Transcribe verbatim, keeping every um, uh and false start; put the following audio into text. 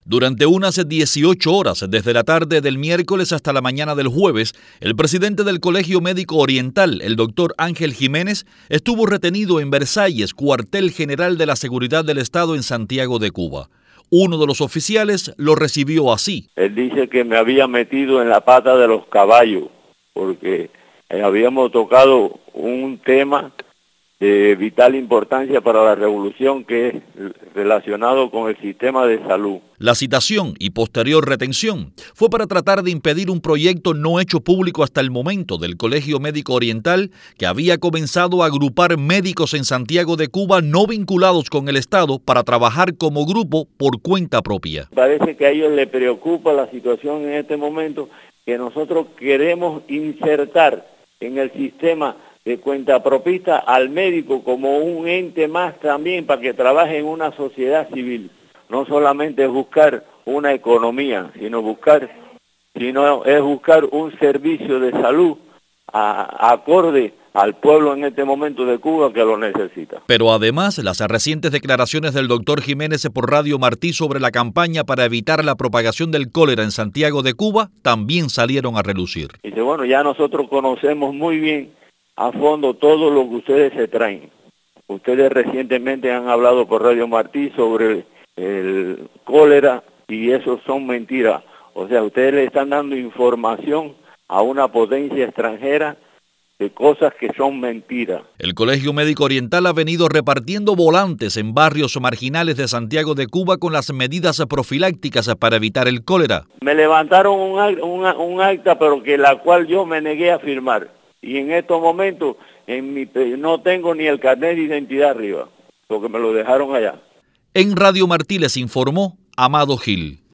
Durante unas dieciocho horas, desde la tarde del miércoles hasta la mañana del jueves, el presidente del Colegio Médico Oriental, el doctor Ángel Jiménez, estuvo retenido en Versalles, cuartel general de la Seguridad del Estado en Santiago de Cuba. Uno de los oficiales lo recibió así. Él dice que me había metido en la pata de los caballos, porque habíamos tocado un tema de vital importancia para la revolución que es relacionado con el sistema de salud. La citación y posterior retención fue para tratar de impedir un proyecto no hecho público hasta el momento del Colegio Médico Oriental, que había comenzado a agrupar médicos en Santiago de Cuba no vinculados con el Estado para trabajar como grupo por cuenta propia. Parece que a ellos les preocupa la situación en este momento, que nosotros queremos insertar en el sistema de cuentapropista al médico como un ente más también para que trabaje en una sociedad civil. No solamente es buscar una economía, sino buscar, sino es buscar un servicio de salud a, acorde al pueblo en este momento de Cuba que lo necesita. Pero además, las recientes declaraciones del doctor Jiménez por Radio Martí sobre la campaña para evitar la propagación del cólera en Santiago de Cuba también salieron a relucir. Dice, bueno, ya nosotros conocemos muy bien a fondo todo lo que ustedes se traen. Ustedes recientemente han hablado por Radio Martí sobre el cólera y eso son mentiras. O sea, ustedes le están dando información a una potencia extranjera de cosas que son mentiras. El Colegio Médico Oriental ha venido repartiendo volantes en barrios marginales de Santiago de Cuba con las medidas profilácticas para evitar el cólera. Me levantaron un, un, un acta, pero que la cual yo me negué a firmar. Y en estos momentos en mi, no tengo ni el carnet de identidad arriba, porque me lo dejaron allá. En Radio Martí les informó Amado Gil.